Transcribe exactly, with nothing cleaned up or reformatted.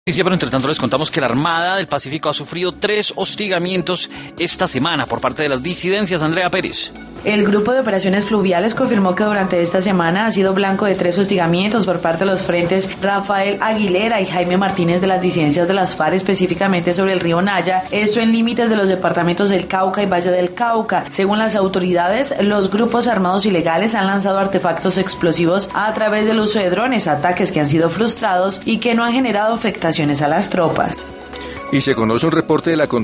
Pero entre tanto les contamos que la Armada del Pacífico ha sufrido tres hostigamientos esta semana por parte de las disidencias. Andrea Pérez. El Grupo de Operaciones Fluviales confirmó que durante esta semana ha sido blanco de tres hostigamientos por parte de los frentes Rafael Aguilera y Jaime Martínez de las disidencias de las FARC, específicamente sobre el río Naya, esto en límites de los departamentos del Cauca y Valle del Cauca. Según las autoridades, los grupos armados ilegales han lanzado artefactos explosivos a través del uso de drones, ataques que han sido frustrados y que no han generado afectaciones a las tropas. Y se conoce un reporte de la